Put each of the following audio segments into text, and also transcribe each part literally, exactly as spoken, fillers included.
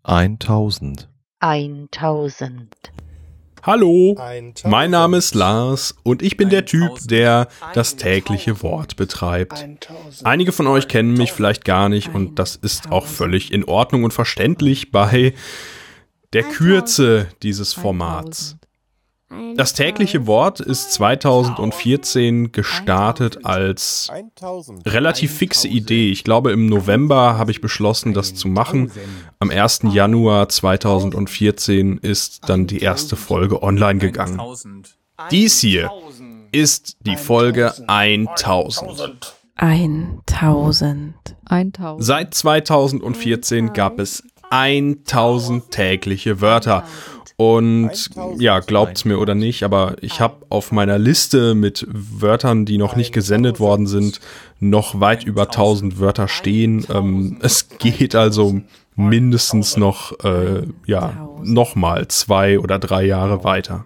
Eintausend. Eintausend. Hallo, mein Name ist Lars und ich bin der Typ, der das tägliche Wort betreibt. Einige von euch kennen mich vielleicht gar nicht und das ist auch völlig in Ordnung und verständlich bei der Kürze dieses Formats. Das tägliche Wort ist zweitausendvierzehn gestartet als relativ fixe Idee. Ich glaube, im November habe ich beschlossen, das zu machen. Am ersten Januar zweitausendvierzehn ist dann die erste Folge online gegangen. Dies hier ist die Folge eintausend. Eintausend. Seit zweitausendvierzehn gab es eintausend tägliche Wörter. Und ja, glaubt's mir oder nicht, aber ich habe auf meiner Liste mit Wörtern, die noch nicht gesendet worden sind, noch weit über tausend Wörter stehen. Ähm, es geht also mindestens noch, äh, ja, nochmal zwei oder drei Jahre weiter.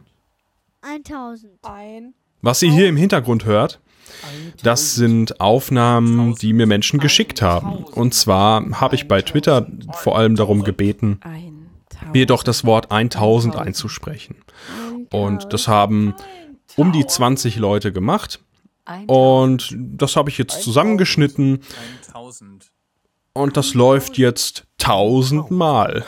Was ihr hier im Hintergrund hört, das sind Aufnahmen, die mir Menschen geschickt haben. Und zwar habe ich bei Twitter vor allem darum gebeten, mir doch das Wort eintausend einzusprechen. Und das haben um die zwanzig Leute gemacht. Und das habe ich jetzt zusammengeschnitten. Und das läuft jetzt tausendmal.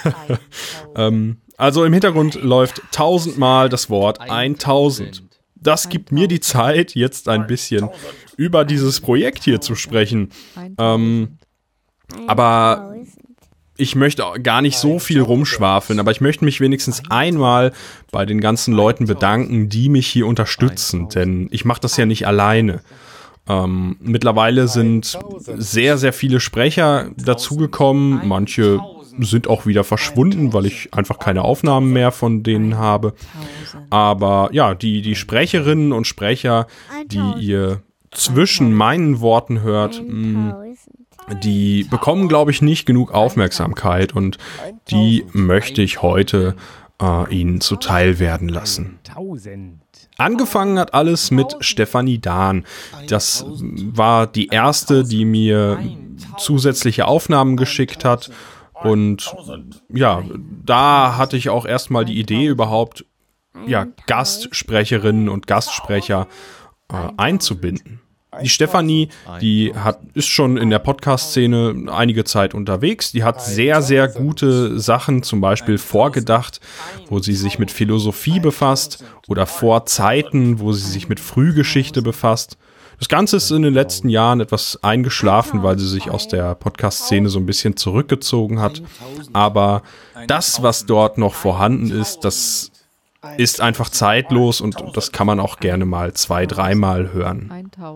ähm, also im Hintergrund läuft tausendmal das Wort eintausend. Das gibt mir die Zeit, jetzt ein bisschen über dieses Projekt hier zu sprechen. Ähm, aber ich möchte gar nicht so viel rumschwafeln, aber ich möchte mich wenigstens einmal bei den ganzen Leuten bedanken, die mich hier unterstützen, denn ich mache das ja nicht alleine. Ähm, mittlerweile sind sehr, sehr viele Sprecher dazugekommen, manche sind auch wieder verschwunden, weil ich einfach keine Aufnahmen mehr von denen habe. Aber ja, die, die Sprecherinnen und Sprecher, die ihr zwischen meinen Worten hört, mh, die bekommen, glaube ich, nicht genug Aufmerksamkeit und die möchte ich heute äh, Ihnen zuteil werden lassen. Angefangen hat alles mit Stefanie Dahn. Das war die erste, die mir zusätzliche Aufnahmen geschickt hat. Und ja, da hatte ich auch erstmal die Idee, überhaupt ja, Gastsprecherinnen und Gastsprecher äh, einzubinden. Die Stefanie, die hat, ist schon in der Podcast-Szene einige Zeit unterwegs. Die hat sehr, sehr gute Sachen, zum Beispiel Vorgedacht, wo sie sich mit Philosophie befasst, oder Vorzeiten, wo sie sich mit Frühgeschichte befasst. Das Ganze ist in den letzten Jahren etwas eingeschlafen, weil sie sich aus der Podcast-Szene so ein bisschen zurückgezogen hat. Aber das, was dort noch vorhanden ist, das ist einfach zeitlos und das kann man auch gerne mal zwei, dreimal hören.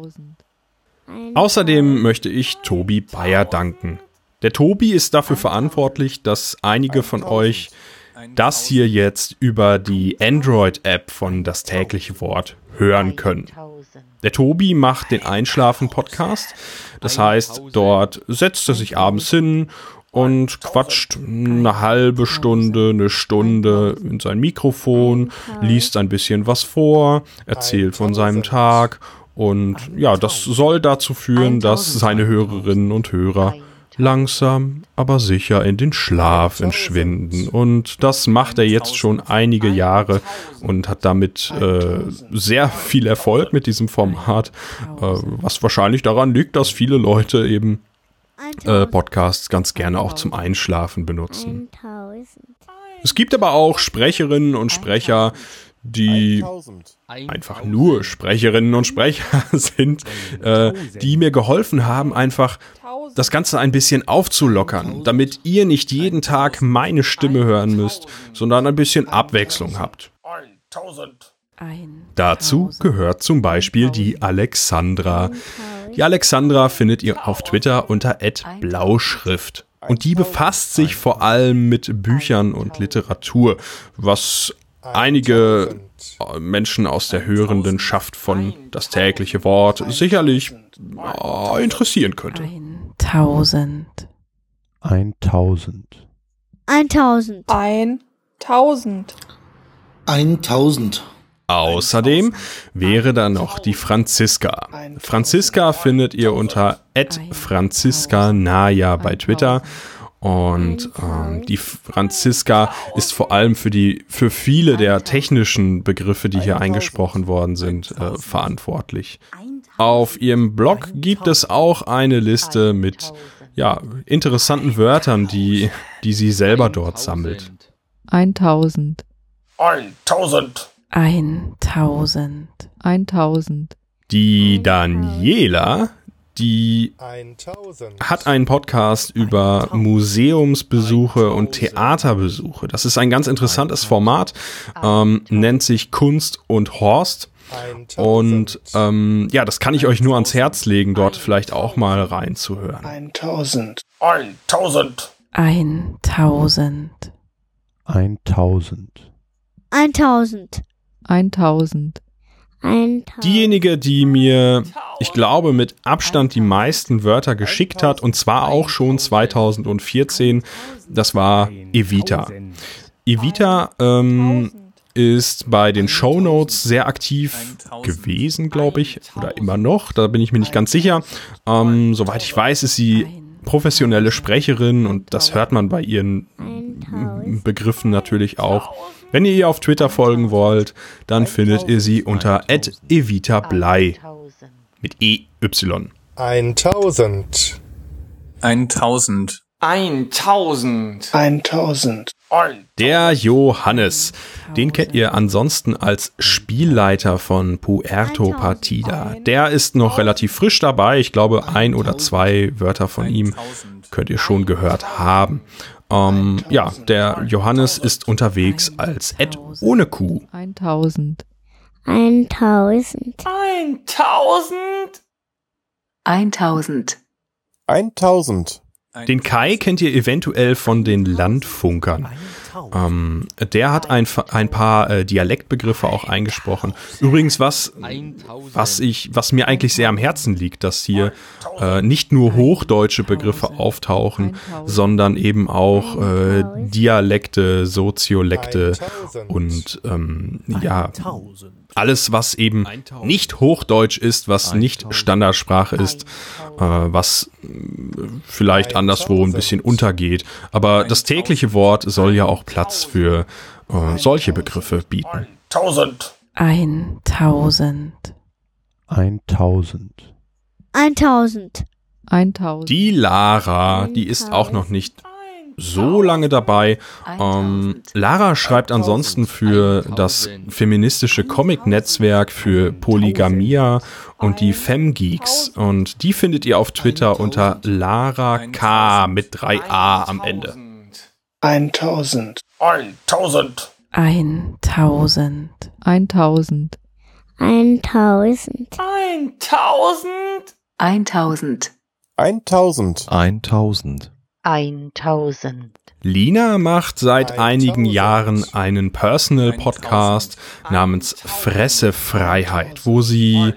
Außerdem möchte ich Tobi Bayer danken. Der Tobi ist dafür verantwortlich, dass einige von euch das hier jetzt über die Android-App von Das tägliche Wort hören können. Der Tobi macht den Einschlafen-Podcast. Das heißt, dort setzt er sich abends hin und quatscht eine halbe Stunde, eine Stunde in sein Mikrofon, liest ein bisschen was vor, erzählt von seinem Tag und ja, das soll dazu führen, dass seine Hörerinnen und Hörer langsam, aber sicher in den Schlaf entschwinden. Und das macht er jetzt schon einige Jahre und hat damit äh, sehr viel Erfolg mit diesem Format, äh, was wahrscheinlich daran liegt, dass viele Leute eben Äh, Podcasts ganz gerne auch zum Einschlafen benutzen. Es gibt aber auch Sprecherinnen und Sprecher, die einfach nur Sprecherinnen und Sprecher sind, äh, die mir geholfen haben, einfach das Ganze ein bisschen aufzulockern, damit ihr nicht jeden Tag meine Stimme hören müsst, sondern ein bisschen Abwechslung habt. Dazu gehört zum Beispiel die Alexandra. Die Alexandra findet ihr auf Twitter unter at blauschrift. Und die befasst sich vor allem mit Büchern und Literatur, was einige Menschen aus der Hörendenschaft von Das tägliche Wort sicherlich äh, interessieren könnte. Eintausend. Eintausend. Eintausend. Eintausend. Eintausend. Außerdem wäre da noch die Franziska. Franziska findet ihr unter at franziska naya bei Twitter Und ähm, die Franziska ist vor allem für die für viele der technischen Begriffe, die hier eingesprochen worden sind, äh, verantwortlich. Auf ihrem Blog gibt es auch eine Liste mit ja, interessanten Wörtern, die, die sie selber dort sammelt. Eintausend. Eintausend. Eintausend. Eintausend. Die Daniela, die hat einen Podcast über Museumsbesuche und Theaterbesuche. Das ist ein ganz interessantes Format, ähm, nennt sich Kunst und Horst. Und ähm, ja, das kann ich euch nur ans Herz legen, dort vielleicht auch mal reinzuhören. Eintausend. Eintausend. Eintausend. Eintausend. Eintausend. Eintausend. Diejenige, die mir, ich glaube, mit Abstand die meisten Wörter geschickt hat, und zwar auch schon zweitausendvierzehn, das war Evita. Evita ähm, ist bei den Shownotes sehr aktiv gewesen, glaube ich, oder immer noch, da bin ich mir nicht ganz sicher. Ähm, soweit ich weiß, ist sie professionelle Sprecherin und das hört man bei ihren Begriffen natürlich auch. Wenn ihr ihr auf Twitter folgen wollt, dann findet ihr sie unter at evitablei mit E Y. Eintausend. Eintausend. Eintausend. Eintausend. Der Johannes, den kennt ihr ansonsten als Spielleiter von Puerto Partida. Der ist noch relativ frisch dabei. Ich glaube, ein oder zwei Wörter von ihm könnt ihr schon gehört haben. Ähm, ja, der Johannes ist unterwegs als Ed ohne Q. Eintausend. Eintausend. Eintausend. Eintausend. Eintausend. Den Kai kennt ihr eventuell von den Landfunkern. Ähm, der hat ein, ein paar äh, Dialektbegriffe auch eingesprochen. Übrigens, was, was, ich, was mir eigentlich sehr am Herzen liegt, dass hier äh, nicht nur hochdeutsche Begriffe auftauchen, sondern eben auch äh, Dialekte, Soziolekte und ähm, ja, alles, was eben nicht Hochdeutsch ist, was nicht Standardsprache ist, äh, was vielleicht anderswo ein bisschen untergeht. Aber das tägliche Wort soll ja auch Platz für äh, solche Begriffe bieten. Tausend. Eintausend. Eintausend. Eintausend. Eintausend. Die Lara, die ist auch noch nicht so lange dabei. Ähm, Lara schreibt ansonsten für das feministische Comic-Netzwerk für Polygamia und die Femgeeks. Und die findet ihr auf Twitter unter Lara K mit drei A am Ende. Eintausend. Eintausend. Eintausend. Eintausend. Eintausend. Eintausend. Eintausend. Eintausend. Eintausend. Eintausend. Lina macht seit einigen Jahren einen Personal-Podcast namens Fressefreiheit, wo sie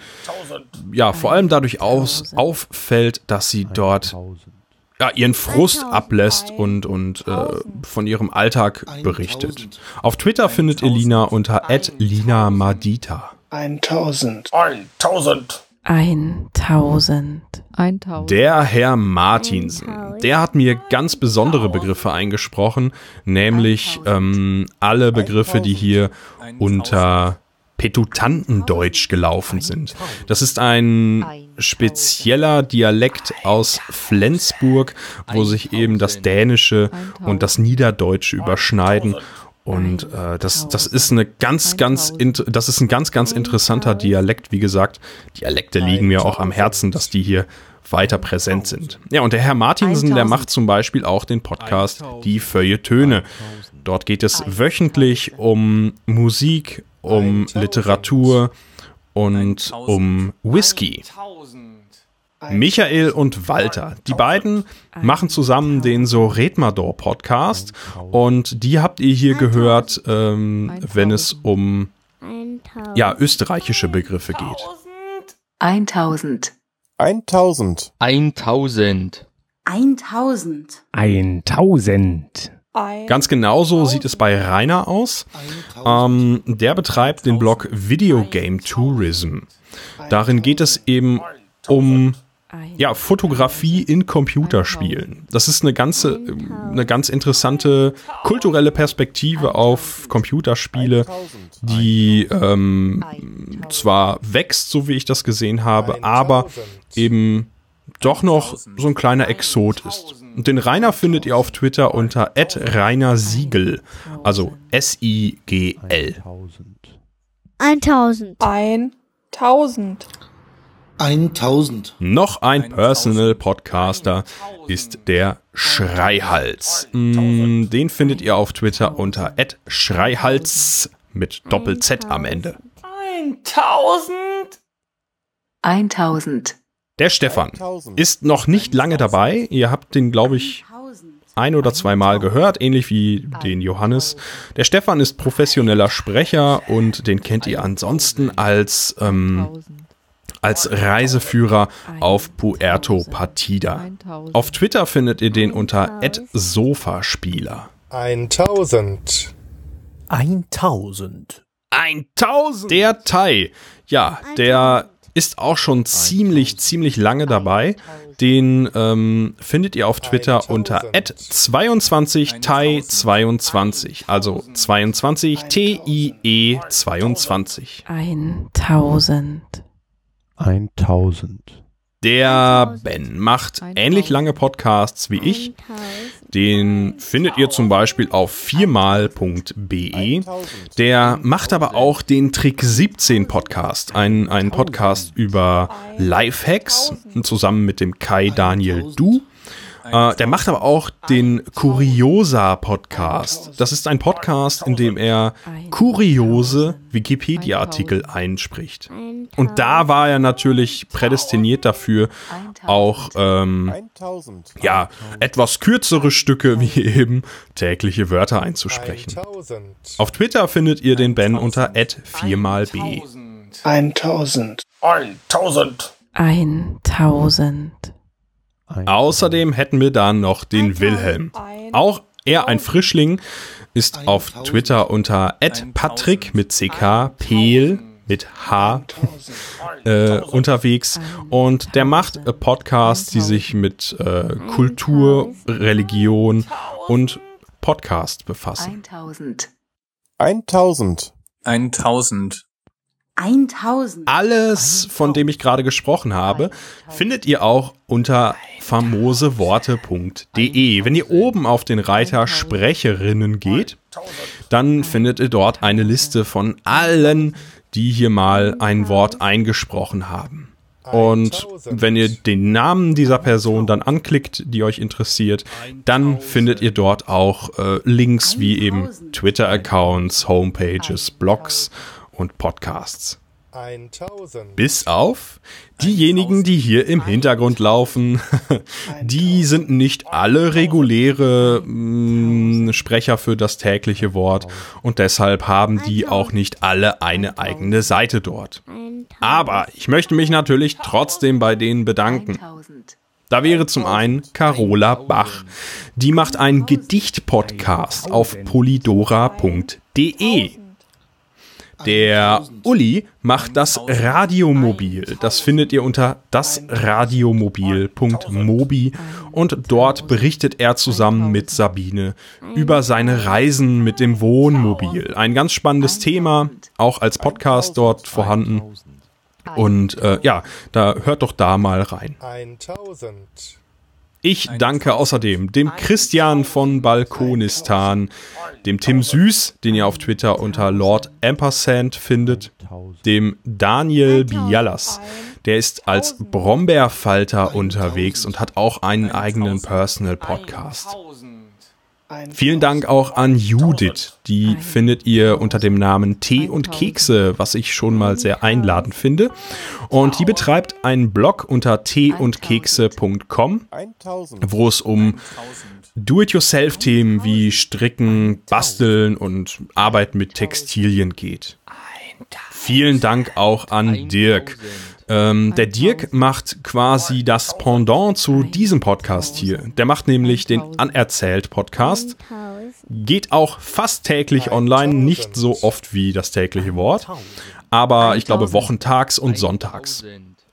ja vor allem dadurch aus, auffällt, dass sie dort ja, ihren Frust ablässt und, und äh, von ihrem Alltag berichtet. Auf Twitter findet ihr Lina unter at lina madita. Eintausend. Eintausend. Eintausend. Eintausend. Der Herr Martinsen, der hat mir ganz besondere Begriffe eingesprochen, nämlich ähm, alle Begriffe, die hier unter Petutantendeutsch gelaufen sind. Das ist ein spezieller Dialekt aus Flensburg, wo sich eben das Dänische und das Niederdeutsche überschneiden. Und äh, das, das ist eine ganz, ganz, int- das ist ein ganz, ganz interessanter Dialekt. Wie gesagt, Dialekte liegen mir auch am Herzen, dass die hier weiter präsent sind. Ja, und der Herr Martinsen, der macht zum Beispiel auch den Podcast Die Feuilletöne. Dort geht es wöchentlich um Musik, um Literatur und um Whisky. Michael und Walter, die beiden machen zusammen den So Redmador Podcast und die habt ihr hier gehört, ähm, wenn es um ja, österreichische Begriffe geht. Eintausend. Eintausend. Eintausend. Eintausend. Eintausend. Ganz genauso sieht es bei Rainer aus. Ähm, der betreibt den Blog Video Game Tourism. Darin geht es eben um ja, Fotografie in Computerspielen. Das ist eine ganze, eine ganz interessante kulturelle Perspektive auf Computerspiele, die ähm, zwar wächst, so wie ich das gesehen habe, aber eben doch noch so ein kleiner Exot ist. Und den Rainer findet ihr auf Twitter unter at Rainer Siegel, also S I G L. Eintausend. Eintausend. Eintausend. Noch ein Personal Podcaster ist der Schreihals. Mm, Den findet ihr auf Twitter unter at Schreihals mit Doppel-Z am Ende. Eintausend. Eintausend. Der Stefan ist noch nicht lange dabei. Ihr habt den, glaube ich, ein oder zweimal gehört, ähnlich wie den Johannes. Der Stefan ist professioneller Sprecher und den kennt ihr ansonsten als, ähm, als Reiseführer auf Puerto Partida. Auf Twitter findet ihr den unter at Sofaspieler. Eintausend. Eintausend. Eintausend! Der Tai, ja, der ist auch schon ziemlich, ziemlich lange dabei. Den ähm, findet ihr auf Twitter unter at zweiundzwanzig Tai zweiundzwanzig, also zweiundzwanzig T I E zweiundzwanzig. Eintausend. Eintausend. Der Ben macht ähnlich lange Podcasts wie ich. Den findet ihr zum Beispiel auf viermal punkt be. Der macht aber auch den Trick siebzehn Podcast, ein, ein Podcast über Lifehacks, zusammen mit dem Kai Daniel Du. Äh, der macht aber auch den Kuriosa-Podcast. Das ist ein Podcast, in dem er kuriose Wikipedia-Artikel einspricht. Und da war er natürlich prädestiniert dafür, auch ähm, ja, etwas kürzere Stücke wie eben tägliche Wörter einzusprechen. Auf Twitter findet ihr den Ben unter at viermal b. Eintausend. Eintausend. Eintausend. Außerdem hätten wir da noch den Wilhelm. Auch er ein Frischling, ist auf Twitter unter at Patrick mit C K, Pel mit H äh, unterwegs. Und der macht äh, Podcasts, die sich mit äh, Kultur, Religion und Podcast befassen. Eintausend. Eintausend. Eintausend. Eintausend. Alles, von dem ich gerade gesprochen habe, findet ihr auch unter famoseworte punkt de. Wenn ihr oben auf den Reiter Sprecherinnen geht, dann findet ihr dort eine Liste von allen, die hier mal ein Wort eingesprochen haben. Und wenn ihr den Namen dieser Person dann anklickt, die euch interessiert, dann findet ihr dort auch äh, Links wie eben Twitter-Accounts, Homepages, Blogs und Podcasts. Bis auf diejenigen, die hier im Hintergrund laufen. Die sind nicht alle reguläre mh, Sprecher für das tägliche Wort und deshalb haben die auch nicht alle eine eigene Seite dort. Aber ich möchte mich natürlich trotzdem bei denen bedanken. Da wäre zum einen Carola Bach. Die macht einen Gedicht-Podcast auf polydora punkt de. Der Uli macht das Radiomobil. Das findet ihr unter dasradiomobil punkt mobi und dort berichtet er zusammen mit Sabine über seine Reisen mit dem Wohnmobil. Ein ganz spannendes Thema, auch als Podcast dort vorhanden. Und äh, ja, da hört doch da mal rein. Ich danke außerdem dem Christian von Balkonistan, dem Tim Süß, den ihr auf Twitter unter Lord Ampersand findet, dem Daniel Bialas, der ist als Brombeerfalter unterwegs und hat auch einen eigenen Personal Podcast. Vielen Dank auch an Judith, die findet ihr unter dem Namen Tee und Kekse, was ich schon mal sehr einladend finde. Und die betreibt einen Blog unter tee und kekse punkt com, wo es um Do-it-yourself-Themen wie Stricken, Basteln und Arbeit mit Textilien geht. Vielen Dank auch an Dirk. Ähm, der Dirk macht quasi das Pendant zu diesem Podcast hier. Der macht nämlich den Anerzählt-Podcast. Geht auch fast täglich online, nicht so oft wie das tägliche Wort, aber ich glaube wochentags und sonntags.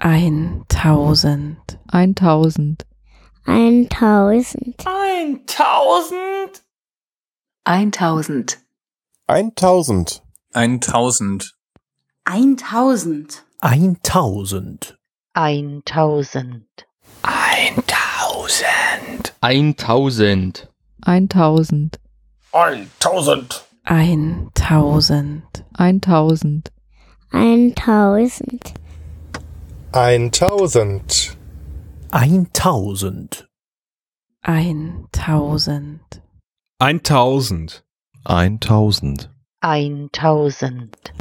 eintausend, eintausend, eintausend, Eintausend. eintausend, Eintausend. Eintausend. eintausend, Eintausend. eintausend, Eintausend. Eintausend. eintausend, Eintausend. eintausend, eintausend, eintausend, Eintausend. Eintausend. eintausend, Eintausend. Eintausend. eintausend,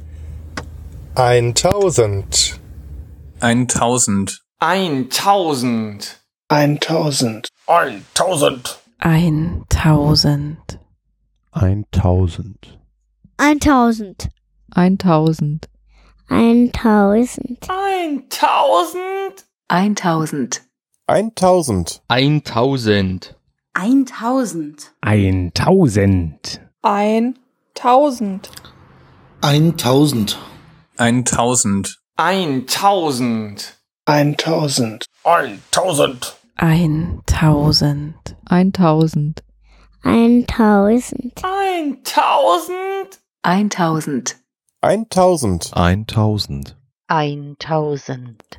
Eintausend. Eintausend. Eintausend. eintausend, Eintausend. eintausend, Eintausend. eintausend, eintausend, eintausend, Eintausend. eintausend, Eintausend. Eintausend. eintausend, Eintausend. Eintausend. Eintausend. eintausend, Eintausend. eintausend, Eintausend. eintausend, eintausend, eintausend, Eintausend. eintausend, Eintausend. Eintausend. eintausend,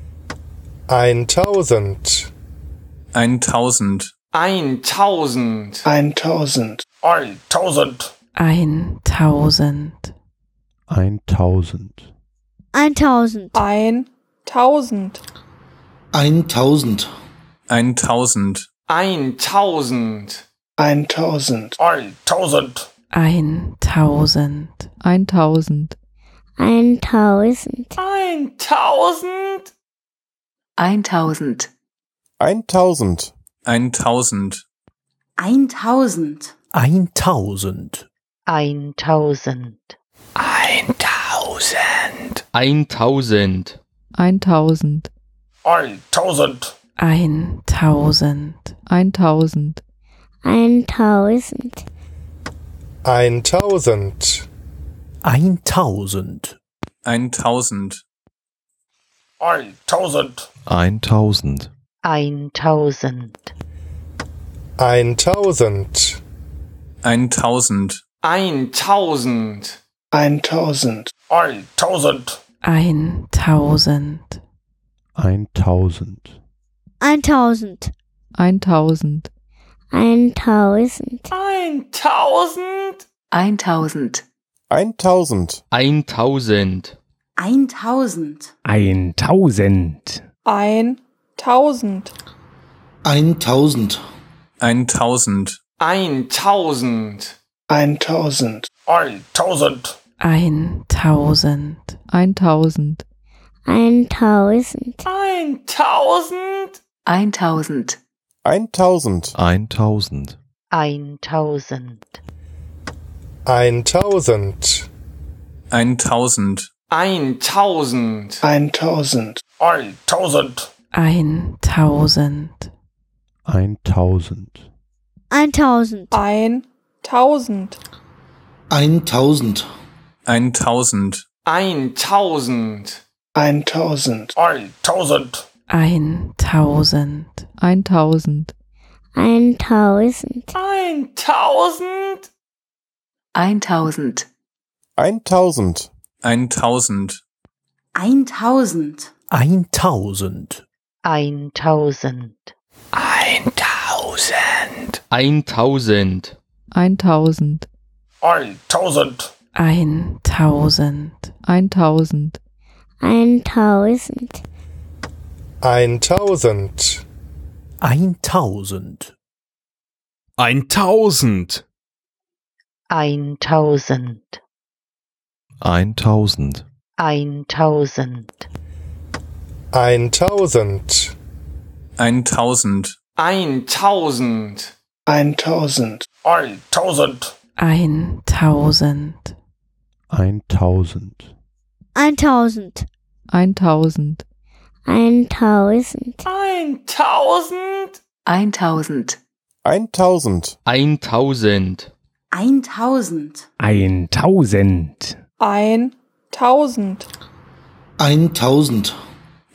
Eintausend. Eintausend. Eintausend. Eintausend. eintausend, Eintausend. eintausend, Eintausend. eintausend, Eintausend. eintausend, Eintausend. Eintausend. eintausend, Eintausend. eintausend, eintausend, eintausend, Eintausend. eintausend, Eintausend. Eintausend. eintausend, Eintausend. eintausend, Eintausend. Eintausend. eintausend, Eintausend. eintausend, eintausend, eintausend, Eintausend. Eintausend. Eintausend. Eintausend. Eintausend. eintausend, Eintausend. Eintausend. Eintausend. eintausend, Eintausend. eintausend, Eintausend. eintausend, eintausend, eintausend, Eintausend. eintausend, Eintausend. Eintausend. eintausend, Eintausend. Eintausend. eintausend, Eintausend. Eintausend. eintausend, Eintausend. eintausend, eintausend, eintausend, Eintausend. eintausend, Eintausend. Eintausend. eintausend, Eintausend. Eintausend. Eintausend. eintausend, Eintausend. eintausend, Eintausend. eintausend, Eintausend. eintausend, Eintausend. Eintausend. eintausend, Eintausend. eintausend, eintausend, eintausend, Eintausend. eintausend, Eintausend. Eintausend. eintausend, Eintausend. eintausend, Eintausend. Eintausend. eintausend, Eintausend. eintausend, eintausend, eintausend, Eintausend. Eintausend. Eintausend. eintausend, Eintausend. eintausend, Eintausend. Eintausend. Eintausend. eintausend, Eintausend. eintausend, Eintausend. eintausend, eintausend, eintausend, Eintausend. eintausend, Eintausend. Eintausend. eintausend, Eintausend. Eintausend. eintausend,